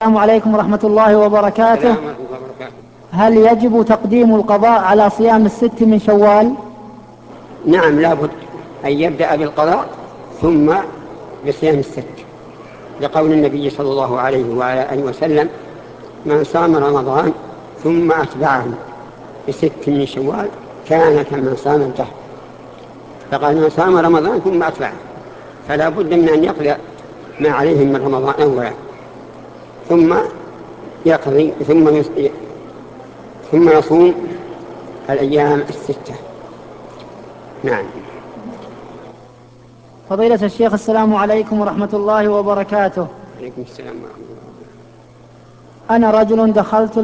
السلام عليكم ورحمة الله وبركاته. السلام ورحمة الله وبركاته. هل يجب تقديم القضاء على صيام 6 من شوال؟ نعم، لابد أن يبدأ بالقضاء ثم بصيام الست، لقول النبي صلى الله عليه وعلى آله وسلم: من صام رمضان ثم أتبعه ب6 من شوال كان كمن صام الدهر. فقال: من صام رمضان ثم أتبعه، فلا بد من أن يقضي ما عليه من رمضان أولا، ثم يقضي ثم يصوم الأيام الستة. نعم. فضيلة الشيخ، السلام عليكم ورحمة الله وبركاته. عليكم السلام ورحمة الله. أنا رجل دخلت